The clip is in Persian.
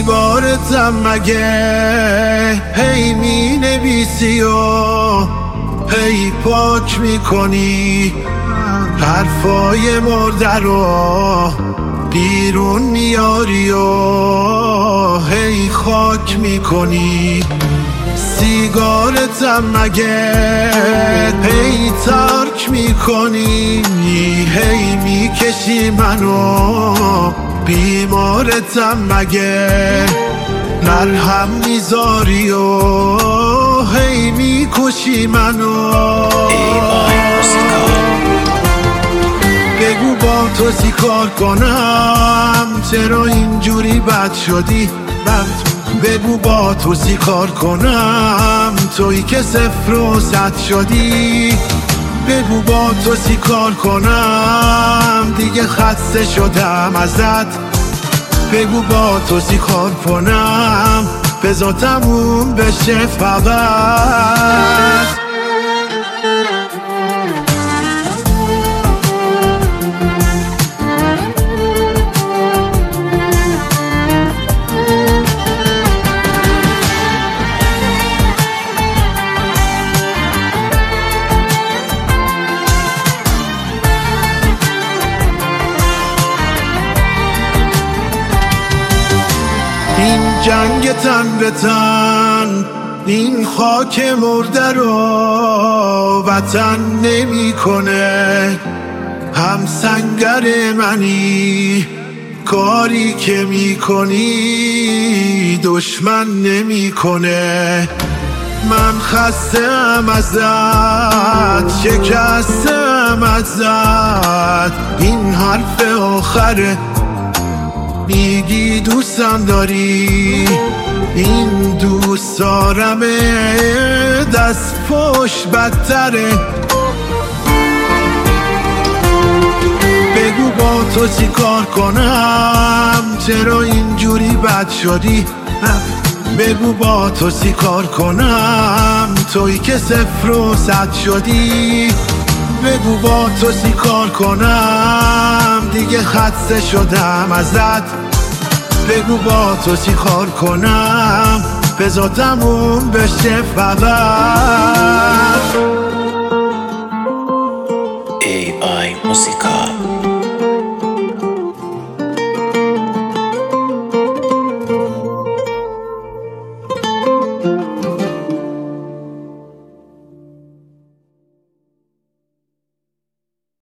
سیگارتم مگه هی می نویسی و هی پاک میکنی، حرفای مرده رو بیرون میاری و هی خاک میکنی. سیگارتم مگه هی ترک میکنی، هی میکشی منو، بیمارتم مگه مرهم میذاری و هی میکشی منو. بگو با تو چی کار کنم، چرا اینجوری بد شدی؟ بگو با تو چی کار کنم، تویی که 0 و 100 شدی. بگو با تو چی کار کنم، دیگه خسته شدم ازت. بگو با تو چی کار کنم، بذار تموم بشه فقط. این جنگ تن به تن، این خاک مرده رو وطن نمیکنه. هم سنگر منی، کاری که میکنی دشمن نمیکنه. من خسته‌ام ازت، شکسته‌ام ازت، این حرف آخره. میگی دوستم داری، این دوست دارمه دست پشت بدتره. بگو با تو چی کار کنم، چرا اینجوری بد شدی؟ بگو با تو چی کار کنم، تویی که 0 و 100 شدی. بگو با تو چی کار کنم، دیگه خسته شدم ازت. بگو با تو چی کار کنم، بذار تموم بشه فقط. AI موسیقا